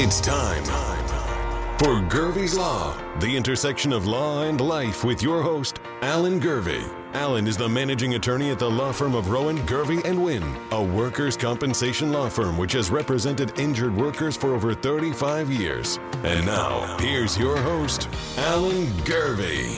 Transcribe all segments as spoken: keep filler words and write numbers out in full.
It's time for Gervey's Law, the intersection of law and life with your host, Alan Gervey. Alan is the managing attorney at the law firm of Rowan, Gervey and Wynn, a workers' compensation law firm which has represented injured workers for over thirty-five years. And now, here's your host, Alan Gervey.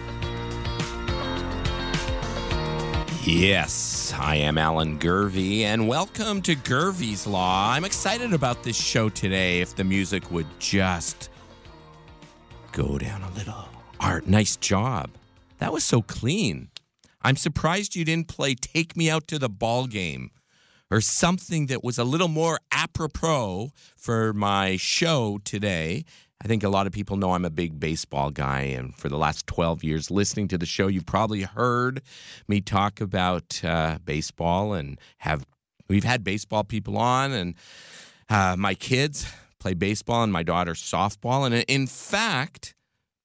Yes, I am Alan Gervey, and welcome to Gervey's Law. I'm excited about this show today. If the music would just go down a little. Art, nice job. That was so clean. I'm surprised you didn't play Take Me Out to the Ball Game or something that was a little more apropos for my show today. I think a lot of people know I'm a big baseball guy, and for the last twelve years listening to the show, you've probably heard me talk about uh, baseball, and have we've had baseball people on, and uh, my kids play baseball and my daughter softball. And in fact,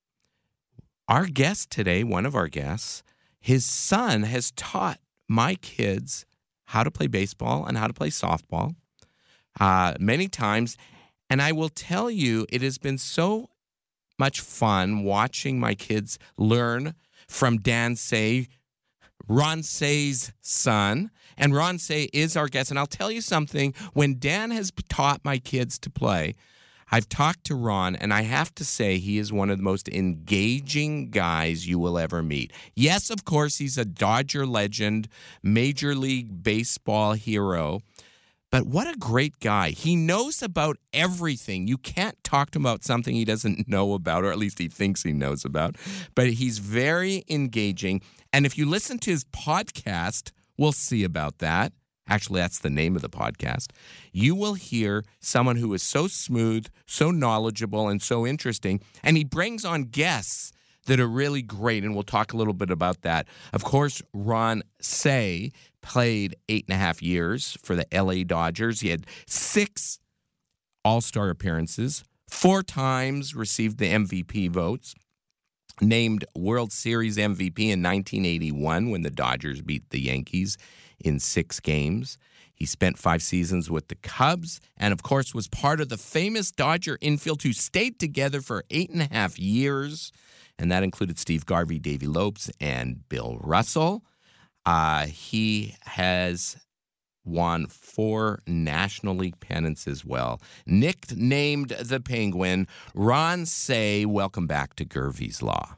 our guest today, one of our guests, his son has taught my kids how to play baseball and how to play softball uh, many times. And I will tell you, it has been so much fun watching my kids learn from Dan Say, Ron Say's son. And Ron Say is our guest. And I'll tell you something, when Dan has taught my kids to play, I've talked to Ron, and I have to say he is one of the most engaging guys you will ever meet. Yes, of course, he's a Dodger legend, Major League Baseball hero. But what a great guy. He knows about everything. You can't talk to him about something he doesn't know about, or at least he thinks he knows about. But he's very engaging. And if you listen to his podcast, we'll see about that. Actually, that's the name of the podcast. You will hear someone who is so smooth, so knowledgeable, and so interesting. And he brings on guests that are really great, and we'll talk a little bit about that. Of course, Ron Say played eight and a half years for the L A Dodgers. He had six All-Star appearances, four times received the M V P votes, named World Series M V P in nineteen eighty-one when the Dodgers beat the Yankees in six games. He spent five seasons with the Cubs and, of course, was part of the famous Dodger infield who stayed together for eight and a half years. And that included Steve Garvey, Davey Lopes, and Bill Russell. Uh, he has won four National League pennants as well. Nicknamed the Penguin, Ron Say, welcome back to Gervey's Law.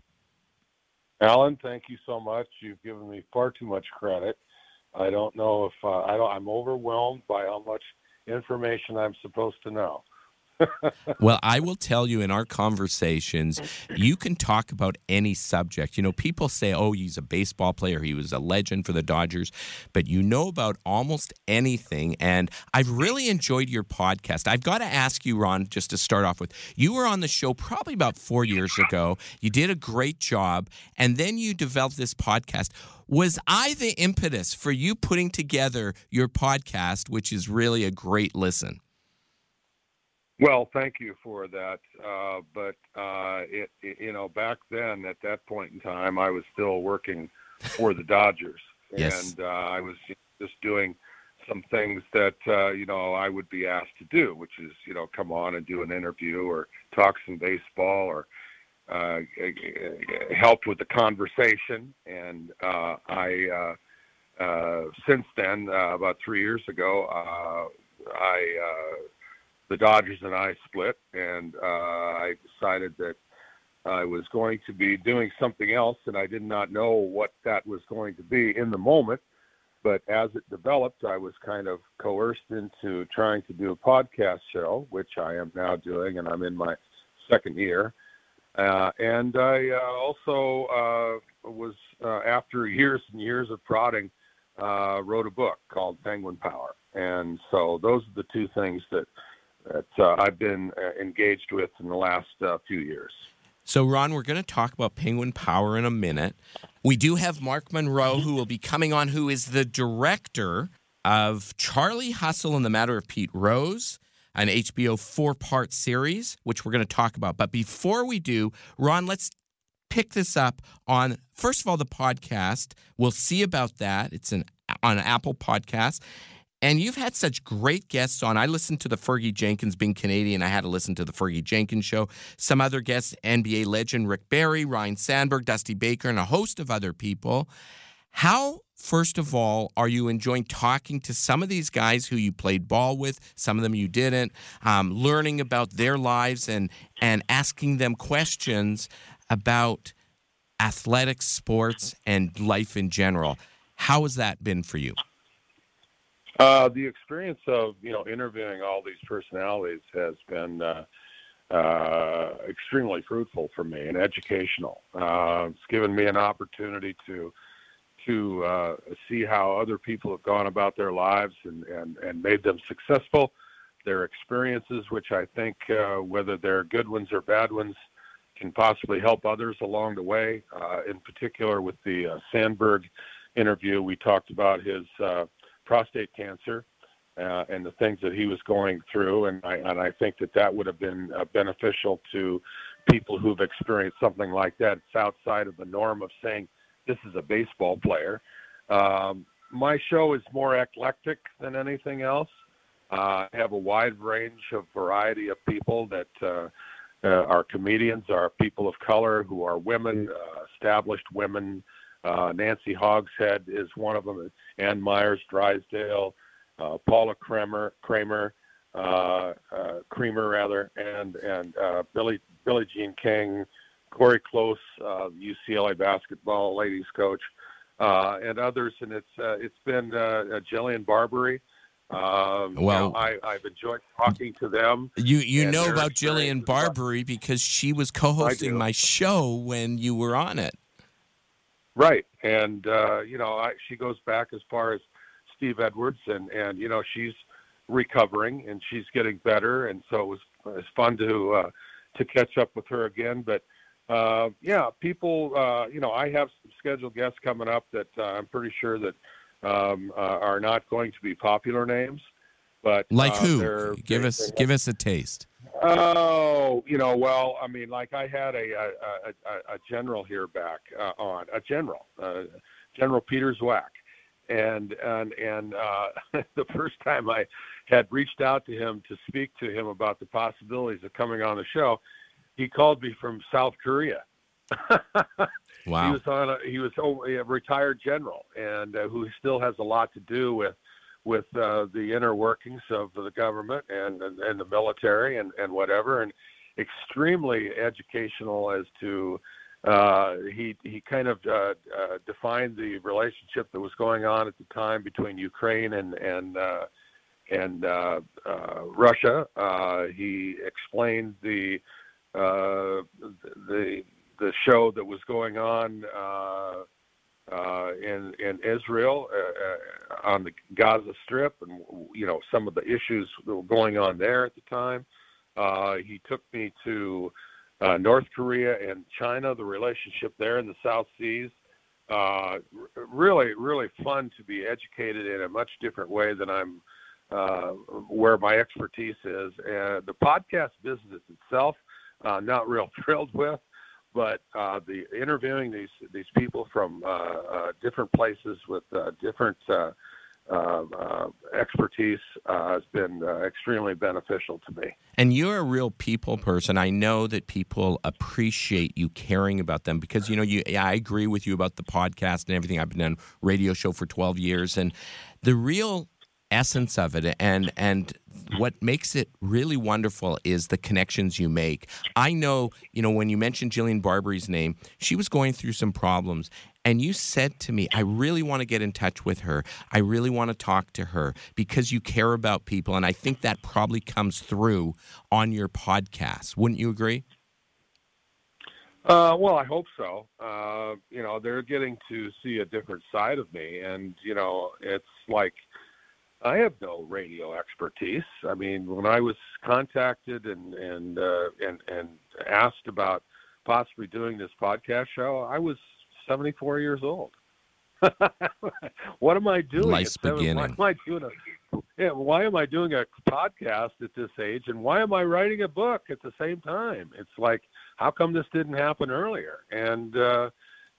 Alan, thank you so much. You've given me far too much credit. I don't know if uh, I don't, I'm overwhelmed by how much information I'm supposed to know. Well, I will tell you, in our conversations, you can talk about any subject. You know, people say, oh, he's a baseball player, he was a legend for the Dodgers, but you know about almost anything. And I've really enjoyed your podcast. I've got to ask you, Ron, just to start off with, you were on the show probably about four years ago. You did a great job, and then you developed this podcast. Was I the impetus for you putting together your podcast, which is really a great listen? Well, thank you for that. Uh, but, uh, it, it, you know, back then, at that point in time, I was still working for the Dodgers. Yes. And uh, I was just doing some things that, uh, you know, I would be asked to do, which is, you know, come on and do an interview or talk some baseball or uh, help with the conversation. And uh, I, uh, uh, since then, uh, about three years ago, uh, I... Uh, the Dodgers and I split, and uh, I decided that I was going to be doing something else, and I did not know what that was going to be in the moment. But as it developed, I was kind of coerced into trying to do a podcast show, which I am now doing, and I'm in my second year. Uh, and I uh, also uh, was, uh, after years and years of prodding, uh, wrote a book called Penguin Power. And so those are the two things that that uh, I've been uh, engaged with in the last uh, few years. So, Ron, we're going to talk about Penguin Power in a minute. We do have Mark Monroe, who will be coming on, who is the director of Charlie Hustle and the Matter of Pete Rose, an H B O four-part series, which we're going to talk about. But before we do, Ron, let's pick this up on, first of all, the podcast. We'll see about that. It's an on Apple Podcast. And you've had such great guests on. I listened to the Fergie Jenkins, being Canadian, I had to listen to the Fergie Jenkins show. Some other guests, N B A legend Rick Barry, Ryan Sandberg, Dusty Baker, and a host of other people. How, first of all, are you enjoying talking to some of these guys who you played ball with, some of them you didn't, um, learning about their lives and, and asking them questions about athletics, sports, and life in general? How has that been for you? Uh, the experience of, you know, interviewing all these personalities has been uh, uh, extremely fruitful for me and educational. Uh, it's given me an opportunity to to uh, see how other people have gone about their lives and, and, and made them successful, their experiences, which I think, uh, whether they're good ones or bad ones, can possibly help others along the way. Uh, in particular, with the uh, Sandberg interview, we talked about his uh, prostate cancer uh, and the things that he was going through, and I, and I think that that would have been uh, beneficial to people who've experienced something like that. It's outside of the norm of saying this is a baseball player. Um, my show is more eclectic than anything else. Uh, I have a wide range of variety of people that uh, uh, are comedians, are people of color who are women, uh, established women. Uh, Nancy Hogshead is one of them. Ann Myers Drysdale, uh, Paula Kramer, Kramer, uh, uh, Creamer rather, and and uh, Billie Billie Jean King, Corey Close, uh, U C L A basketball ladies coach, uh, and others. And it's uh, it's been uh, Jillian Barbary. Um, well, you know, I, I've enjoyed talking to them. You you know about Jillian Barbary because she was co-hosting my show when you were on it. Right, and uh, you know, I, she goes back as far as Steve Edwards, and, and you know, she's recovering and she's getting better, and so it was it was fun to uh, to catch up with her again. But uh, yeah, people, uh, you know, I have some scheduled guests coming up that uh, I'm pretty sure that um, uh, are not going to be popular names, but like uh, who? They're, give they're, us they're, give us a taste. Oh, you know, well, I mean, like I had a a, a, a general here back uh, on a general, uh, General Peter Zwack, and and and uh, the first time I had reached out to him to speak to him about the possibilities of coming on the show, he called me from South Korea. Wow. He was on a, he was a retired general, and uh, who still has a lot to do with. with uh, the inner workings of the government and, and, and the military and, and whatever, and extremely educational as to, uh, he, he kind of uh, uh, defined the relationship that was going on at the time between Ukraine and, and, uh, and uh, uh, Russia. Uh, he explained the, uh, the, the show that was going on uh, Uh, in in Israel, uh, uh, on the Gaza Strip, and you know some of the issues that were going on there at the time. Uh, he took me to uh, North Korea and China, the relationship there in the South Seas. Uh, r- really, really fun to be educated in a much different way than I'm uh, where my expertise is. And the podcast business itself, uh, not real thrilled with. But uh, the interviewing these these people from uh, uh, different places with uh, different uh, uh, uh, expertise uh, has been uh, extremely beneficial to me. And you're a real people person. I know that people appreciate you caring about them because, you know, you. I agree with you about the podcast and everything. I've been on a radio show for twelve years, and the real essence of it and and what makes it really wonderful is the connections you make. I know, you know, when you mentioned Jillian Barbary's name, she was going through some problems, and you said to me, I really want to get in touch with her. I really want to talk to her because you care about people, and I think that probably comes through on your podcast. Wouldn't you agree? Uh, well, I hope so. Uh, you know, they're getting to see a different side of me, and, you know, it's like, I have no radio expertise. I mean, when I was contacted and and uh, and and asked about possibly doing this podcast show, I was seventy-four years old. What am I doing? Life's beginning. Why am I doing a? Yeah, why am I doing a podcast at this age? And why am I writing a book at the same time? It's like, how come this didn't happen earlier? And uh,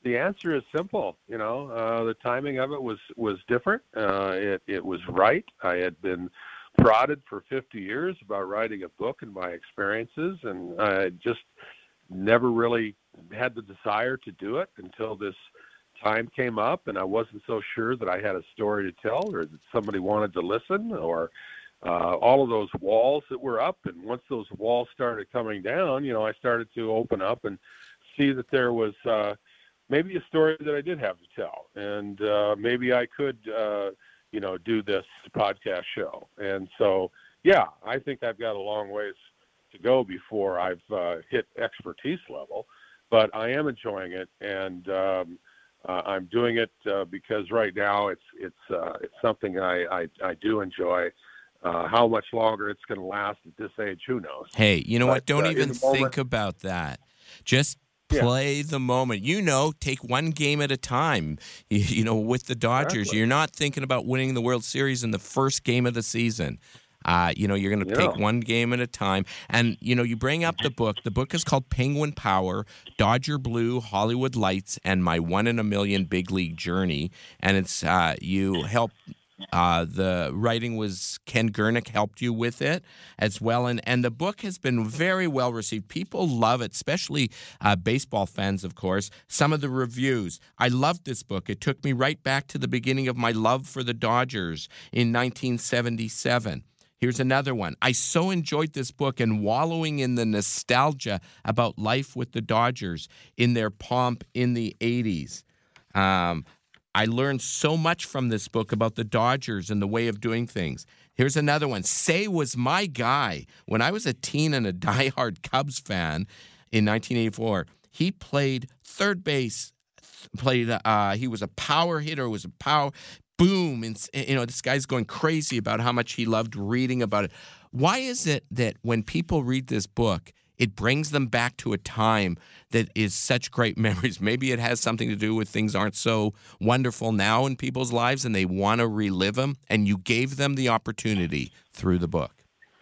The answer is simple. You know, uh, the timing of it was was different. Uh, it it was right. I had been prodded for fifty years about writing a book and my experiences, and I just never really had the desire to do it until this time came up, and I wasn't so sure that I had a story to tell or that somebody wanted to listen, or uh, all of those walls that were up. And once those walls started coming down, you know, I started to open up and see that there was uh, maybe a story that I did have to tell, and uh, maybe I could, uh, you know, do this podcast show. And so, yeah, I think I've got a long ways to go before I've uh, hit expertise level, but I am enjoying it, and um, uh, I'm doing it uh, because right now it's it's uh, it's something I, I, I do enjoy. Uh, how much longer it's going to last at this age, who knows? Hey, you know But, what? Don't uh, even in the moment- think about that. Just Yeah. play the moment. You know, take one game at a time. You, you know, with the Dodgers, Exactly. you're not thinking about winning the World Series in the first game of the season. Uh, you know, you're going to Yeah. take one game at a time. And, you know, you bring up the book. The book is called Penguin Power, Dodger Blue, Hollywood Lights, and My One in a Million Big League Journey. And it's, uh, you help, uh, the writing was Ken Gurnick helped you with it as well. And, and the book has been very well received. People love it, especially uh, baseball fans, of course. Some of the reviews. I loved this book. It took me right back to the beginning of my love for the Dodgers in nineteen seventy-seven. Here's another one. I so enjoyed this book and wallowing in the nostalgia about life with the Dodgers in their pomp in the eighties. Um, I learned so much from this book about the Dodgers and the way of doing things. Here's another one. Say was my guy. When I was a teen and a diehard Cubs fan in nineteen eighty-four, he played third base, played. Uh, he was a power hitter, was a power... Boom, and you know, this guy's going crazy about how much he loved reading about it. Why is it that when people read this book, it brings them back to a time that is such great memories? Maybe it has something to do with things aren't so wonderful now in people's lives and they want to relive them, and you gave them the opportunity through the book.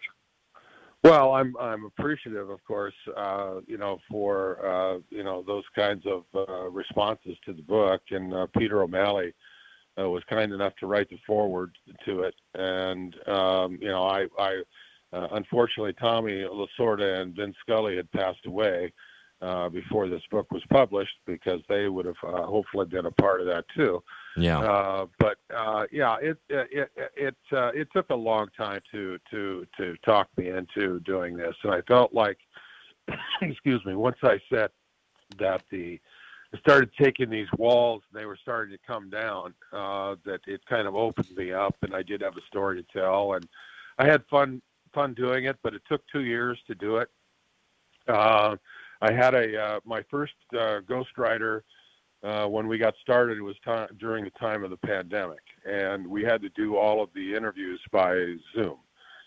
Well, I'm I'm appreciative, of course, uh, you know, for uh, you know those kinds of uh, responses to the book, and uh, Peter O'Malley Uh, was kind enough to write the foreword to it, and um, you know, I, I uh, unfortunately Tommy Lasorda and Vin Scully had passed away uh, before this book was published, because they would have uh, hopefully been a part of that too. Yeah. Uh, but uh, yeah, it it it it, uh, it took a long time to to to talk me into doing this, and I felt like, excuse me, once I said that the I started taking these walls, and they were starting to come down, uh, that it kind of opened me up, and I did have a story to tell, and I had fun fun doing it, but it took two years to do it. Uh, I had a uh, my first uh, ghostwriter uh, when we got started. It was time, during the time of the pandemic, and we had to do all of the interviews by Zoom,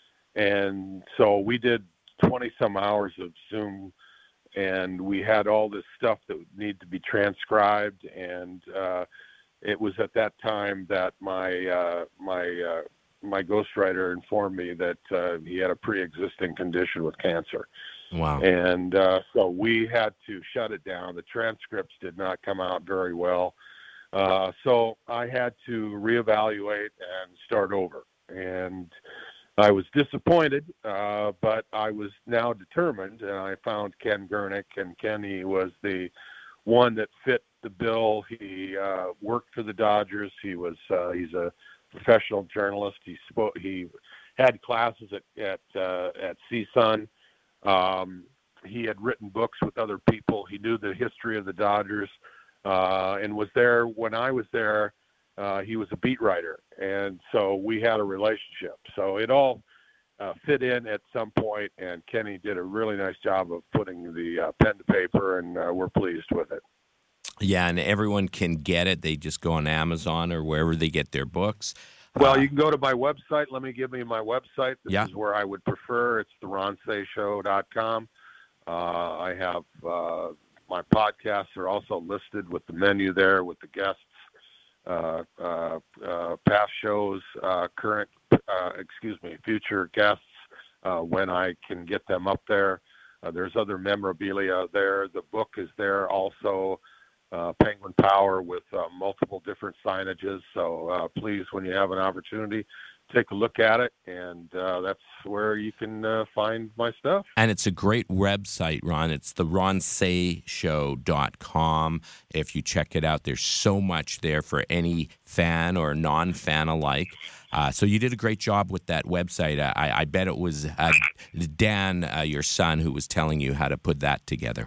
and so we did twenty some hours of Zoom. And we had all this stuff that would need to be transcribed, and uh, it was at that time that my uh, my uh, my ghostwriter informed me that uh, he had a pre-existing condition with cancer. Wow. And uh, so we had to shut it down. The transcripts did not come out very well, uh, so I had to reevaluate and start over. And I was disappointed, uh, but I was now determined, and I found Ken Gurnick, and Kenny was the one that fit the bill. He uh, worked for the Dodgers. He was uh, he's a professional journalist. He spoke. He had classes at at uh, at C S U N. Um, he had written books with other people. He knew the history of the Dodgers, uh, and was there when I was there. Uh, he was a beat writer, and so we had a relationship. So it all uh, fit in at some point, and Kenny did a really nice job of putting the uh, pen to paper, and uh, we're pleased with it. Yeah, and everyone can get it. They just go on Amazon or wherever they get their books. Well, Uh, you can go to my website. Let me give you my website. This Yeah. is where I would prefer. It's the ron say show dot com. Uh, I have uh, my podcasts are also listed with the menu there with the guests. Uh, uh, uh, past shows, uh, current, uh, excuse me, future guests, uh, when I can get them up there. Uh, there's other memorabilia there. The book is there also. uh, Penguin Power with uh, multiple different signages. So uh, please, when you have an opportunity, take a look at it, and uh, that's where you can uh, find my stuff. And it's a great website, Ron. It's the ron say show dot com. If you check it out, there's so much there for any fan or non-fan alike. Uh, so you did a great job with that website. I, I bet it was uh, Dan, uh, your son, who was telling you how to put that together.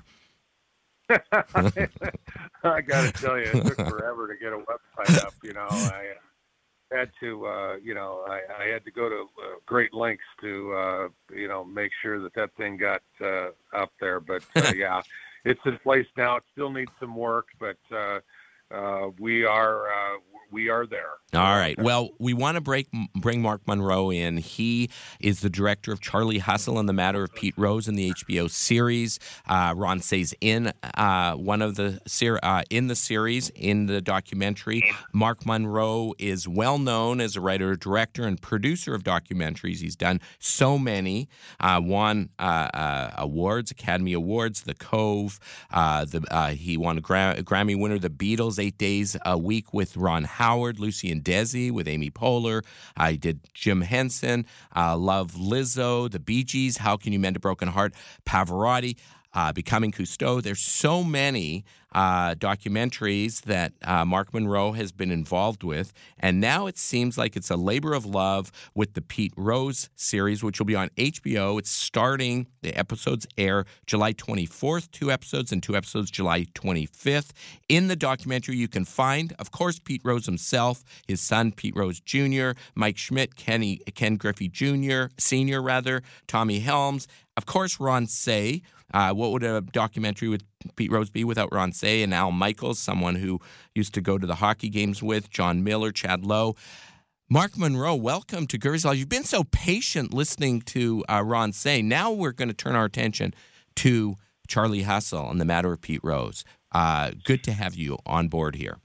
I got to tell you, it took forever to get a website up. You know, I had to, uh, you know, I, I had to go to uh, great lengths to, uh, you know, make sure that that thing got uh, up there. But uh, yeah, it's in place now. It still needs some work, but uh, uh, we are uh, we are there. All right. Well, we want to break, bring Mark Monroe in. He is the director of Charlie Hustle and the Matter of Pete Rose in the H B O series. Uh, Ron Say's in uh, one of the ser- uh, in the series in the documentary. Mark Monroe is well known as a writer, director, and producer of documentaries. He's done so many. Uh, won uh, uh, awards, Academy Awards, The Cove. Uh, the uh, he won a Gra- Grammy winner, The Beatles, Eight Days a Week with Ron Howard, Lucy and Desi with Amy Poehler. I did Jim Henson, uh, Love Lizzo, The Bee Gees, How Can You Mend a Broken Heart, Pavarotti, uh, Becoming Cousteau. There's so many uh, documentaries that uh, Mark Monroe has been involved with, and now it seems like it's a labor of love with the Pete Rose series, which will be on H B O. It's starting, the episodes air July twenty-fourth, two episodes, and two episodes July twenty-fifth. In the documentary, you can find, of course, Pete Rose himself, his son, Pete Rose Junior, Mike Schmidt, Kenny, Ken Griffey Junior, Senior rather, Tommy Helms, of course, Ron Say. Uh, what would a documentary with Pete Rose be without Ron Say and Al Michaels, someone who used to go to the hockey games with, John Miller, Chad Lowe. Mark Monroe, welcome to Gervais Law. You've been so patient listening to uh, Ron Say. Now we're going to turn our attention to Charlie Hustle and the Matter of Pete Rose. Uh, good to have you on board here.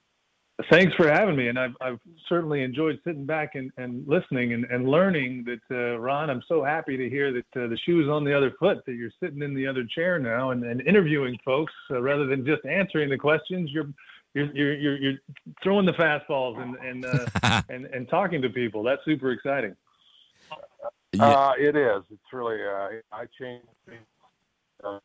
Thanks for having me, and I've, I've certainly enjoyed sitting back and, and listening and, and learning that, uh, Ron, I'm so happy to hear that uh, the shoe's on the other foot, that you're sitting in the other chair now and, and interviewing folks uh, rather than just answering the questions. You're you're you're you're, you're throwing the fastballs and and, uh, and and talking to people. That's super exciting. Uh, it is. It's really. Uh, I changed. Uh,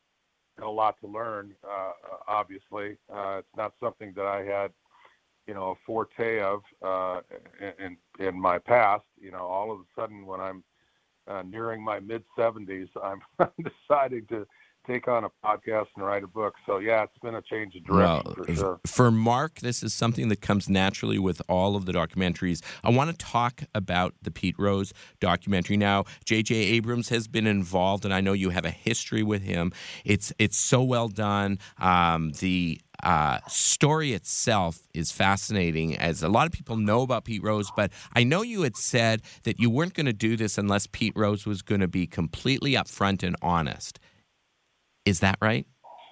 a lot to learn. Uh, obviously, uh, it's not something that I had, you know, a forte of uh, in in my past. You know, all of a sudden when I'm uh, nearing my mid seventies, I'm deciding to take on a podcast and write a book. So yeah, it's been a change of direction well, for sure. For Mark, this is something that comes naturally with all of the documentaries. I want to talk about the Pete Rose documentary now. J J Abrams has been involved, and I know you have a history with him. It's it's so well done. Um, the Uh, story itself is fascinating, as a lot of people know about Pete Rose, but I know you had said that you weren't going to do this unless Pete Rose was going to be completely upfront and honest. Is that right?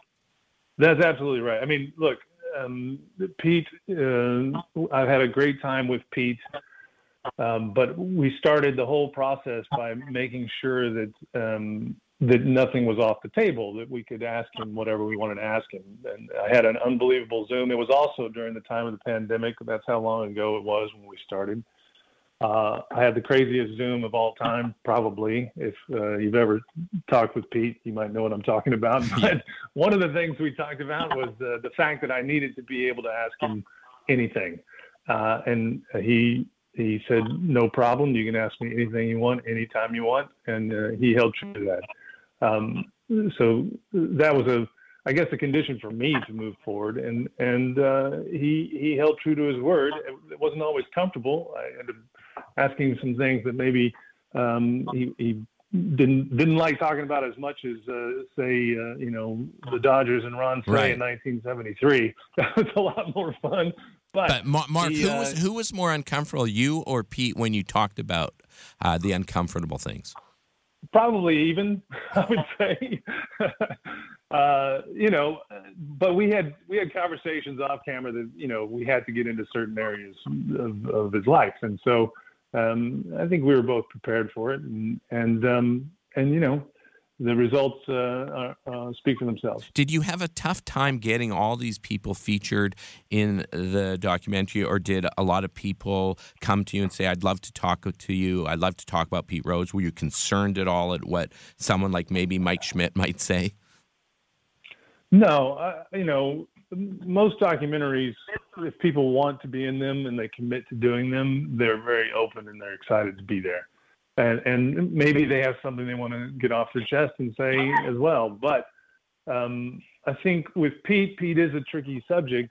That's absolutely right. I mean, look, um, Pete, uh, I've had a great time with Pete, um, but we started the whole process by making sure that um, that nothing was off the table, that we could ask him whatever we wanted to ask him. And I had an unbelievable Zoom. It was also during the time of the pandemic. That's how long ago it was when we started. Uh, I had the craziest Zoom of all time, probably. If uh, you've ever talked with Pete, you might know what I'm talking about. But one of the things we talked about was uh, the fact that I needed to be able to ask him anything. Uh, and he he said, no problem. You can ask me anything you want, anytime you want. And uh, he held true to that. Um, so that was a, I guess, a condition for me to move forward. And, and uh, he, he held true to his word. It wasn't always comfortable. I ended up asking some things that maybe um, he, he didn't, didn't like talking about as much as, uh, say, uh, you know, the Dodgers and Ron Say right. in nineteen seventy-three. That was a lot more fun. But, but Mark, he, who, uh, was, who was more uncomfortable, you or Pete, when you talked about uh, the uncomfortable things? Probably even, I would say, uh, you know, but we had we had conversations off camera that, you know, we had to get into certain areas of, of his life. And so um, I think we were both prepared for it. And, and, um, and you know, the results uh, uh, uh, speak for themselves. Did you have a tough time getting all these people featured in the documentary, or did a lot of people come to you and say, I'd love to talk to you, I'd love to talk about Pete Rose? Were you concerned at all at what someone like maybe Mike Schmidt might say? No, uh, you know, most documentaries, if people want to be in them and they commit to doing them, they're very open and they're excited to be there. And, and maybe they have something they want to get off their chest and say as well. But um, I think with Pete, Pete is a tricky subject.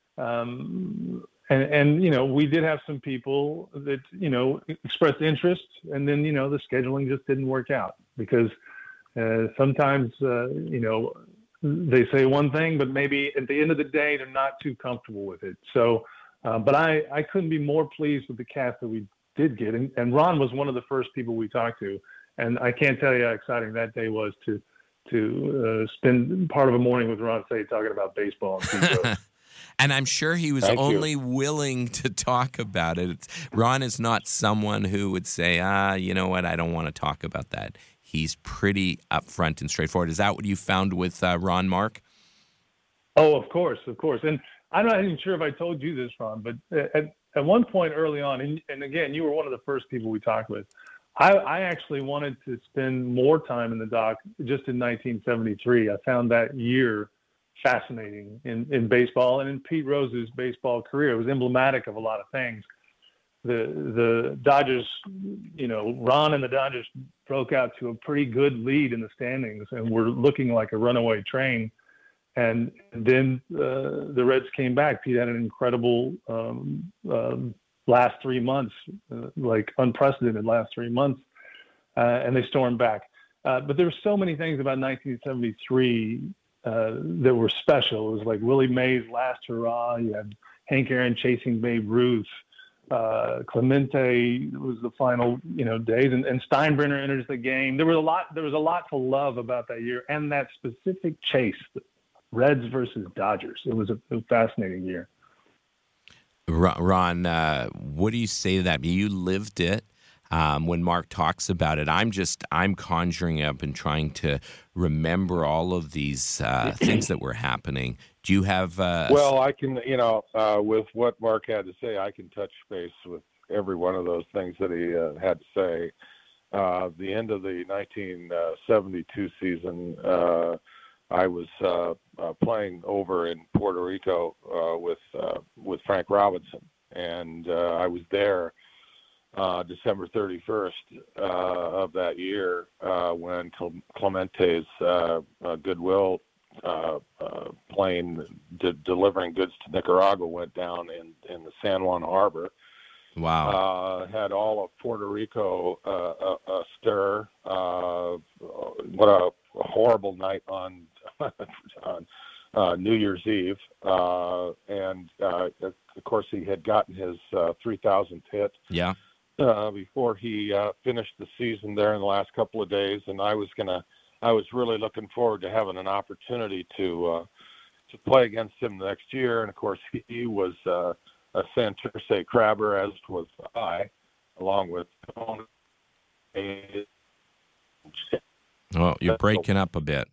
Um, and, and, you know, we did have some people that, you know, expressed interest, and then, you know, the scheduling just didn't work out because uh, sometimes, uh, you know, they say one thing, but maybe at the end of the day, they're not too comfortable with it. So, uh, but I, I couldn't be more pleased with the cast that we did get. And, and Ron was one of the first people we talked to. And I can't tell you how exciting that day was to to uh, spend part of a morning with Ron Say talking about baseball. And, and I'm sure he was Thank only you. willing to talk about it. It's, Ron is not someone who would say, ah, you know what, I don't want to talk about that. He's pretty upfront and straightforward. Is that what you found with uh, Ron, Mark? Oh, of course, of course. And I'm not even sure if I told you this, Ron, but at, at one point early on, and, and again, you were one of the first people we talked with, I, I actually wanted to spend more time in the doc just in nineteen seventy-three. I found that year fascinating in, in baseball and in Pete Rose's baseball career. It was emblematic of a lot of things. The the Dodgers, you know, Ron and the Dodgers broke out to a pretty good lead in the standings and were looking like a runaway train. And then uh, the Reds came back. Pete had an incredible um, um, last three months, uh, like unprecedented last three months, uh, and they stormed back. Uh, but there were so many things about nineteen seventy-three uh, that were special. It was like Willie Mays' last hurrah. You had Hank Aaron chasing Babe Ruth. Uh, Clemente was the final, you know, days, and, and Steinbrenner enters the game. There was a lot. There was a lot to love about that year and that specific chase, Reds versus Dodgers. It was a, a fascinating year. Ron, uh, what do you say to that? You lived it. Um, when Mark talks about it, I'm just I'm conjuring up and trying to remember all of these uh, things that were happening. Do you have? Uh, Well, I can, you know, uh, with what Mark had to say, I can touch base with every one of those things that he uh, had to say. Uh, the end of the nineteen seventy-two season, uh, I was uh, uh, playing over in Puerto Rico uh, with uh, with Frank Robinson, and uh, I was there uh, December thirty-first uh, of that year uh, when Clemente's uh, uh, Goodwill uh, uh, plane de- delivering goods to Nicaragua went down in, in the San Juan Harbor. Wow. Uh, had all of Puerto Rico uh, uh, stir. Uh, what a horrible night on on uh, New Year's Eve. Uh, and, uh, of course, he had gotten his uh, three thousandth hit Yeah. uh, before he uh, finished the season there in the last couple of days. And I was going to I was really looking forward to having an opportunity to uh, to play against him the next year. And, of course, he, he was uh, – a Santurce crabber, as was I, along with Tony. Oh, you're breaking up a bit.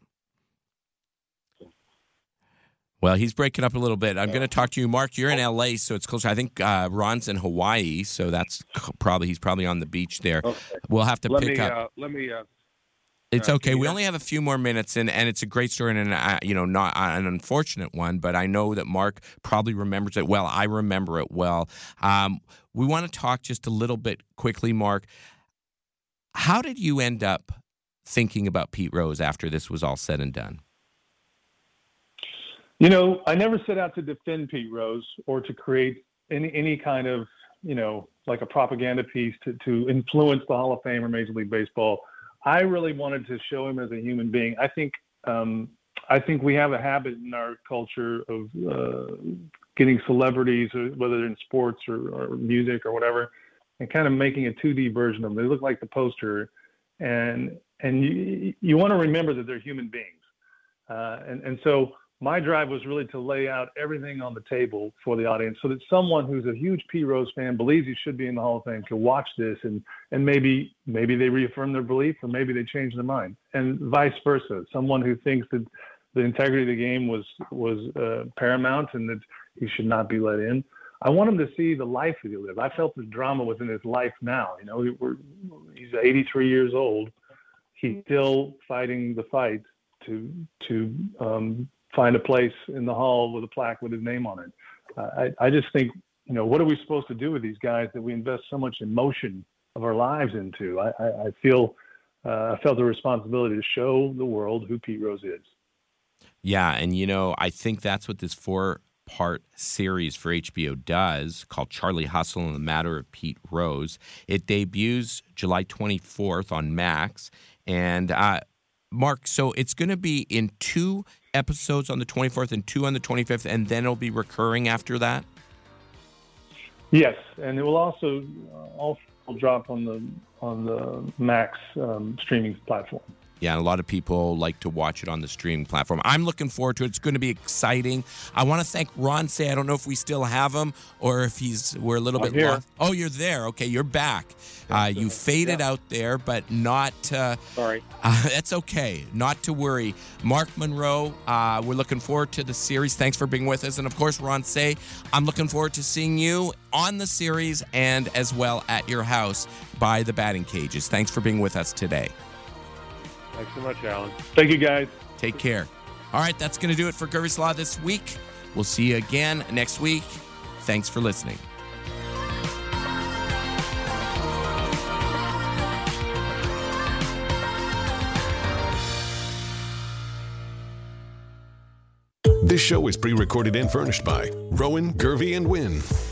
Well, he's breaking up a little bit. I'm going to talk to you, Mark. You're in L A, so it's closer. I think uh, Ron's in Hawaii, so that's probably he's probably on the beach there. Okay. We'll have to let pick me, up. Uh, let me. Uh, It's Uh, okay. We yeah. only have a few more minutes, and, and it's a great story, and uh, you know, not an unfortunate one. But I know that Mark probably remembers it well. I remember it well. Um, we want to talk just a little bit quickly, Mark. How did you end up thinking about Pete Rose after this was all said and done? You know, I never set out to defend Pete Rose or to create any any kind of, you know, like a propaganda piece to, to influence the Hall of Fame or Major League Baseball. I really wanted to show him as a human being. I think um, I think we have a habit in our culture of uh, getting celebrities, whether they're in sports or, or music or whatever, and kind of making a two D version of them. They look like the poster, and and you you want to remember that they're human beings. Uh, and and so my drive was really to lay out everything on the table for the audience so that someone who's a huge Pete Rose fan, believes he should be in the Hall of Fame, can watch this and, and maybe maybe they reaffirm their belief or maybe they change their mind, and vice versa. Someone who thinks that the integrity of the game was, was uh, paramount and that he should not be let in. I want him to see the life that he lived. I felt the drama was in his life now. You know, we're, he's eighty-three years old. He's still fighting the fight to to um, find a place in the hall with a plaque with his name on it. Uh, I, I just think, you know, what are we supposed to do with these guys that we invest so much emotion of our lives into? I, I, I feel uh, I felt the responsibility to show the world who Pete Rose is. Yeah, and you know, I think that's what this four-part series for H B O does, called Charlie Hustle and the Matter of Pete Rose. It debuts July twenty-fourth on Max. And uh, Mark, so it's going to be in two episodes on the twenty-fourth and two on the twenty-fifth, and then it'll be recurring after that? Yes, and it will also uh, also drop on the on the Max um, streaming platform. Yeah, a lot of people like to watch it on the streaming platform. I'm looking forward to it. It's going to be exciting. I want to thank Ron Cey. I don't know if we still have him or if he's we're a little I'm bit here. lost. Oh, you're there. Okay, you're back. Uh, you faded yeah. out there, but not. Uh, Sorry. Uh, that's okay. Not to worry. Mark Monroe, uh, we're looking forward to the series. Thanks for being with us. And, of course, Ron Cey, I'm looking forward to seeing you on the series and as well at your house by the batting cages. Thanks for being with us today. Thanks so much, Alan. Thank you, guys. Take care. All right, that's going to do it for Gervie's Law this week. We'll see you again next week. Thanks for listening. This show is pre-recorded and furnished by Rowan, Gervie, and Wynn.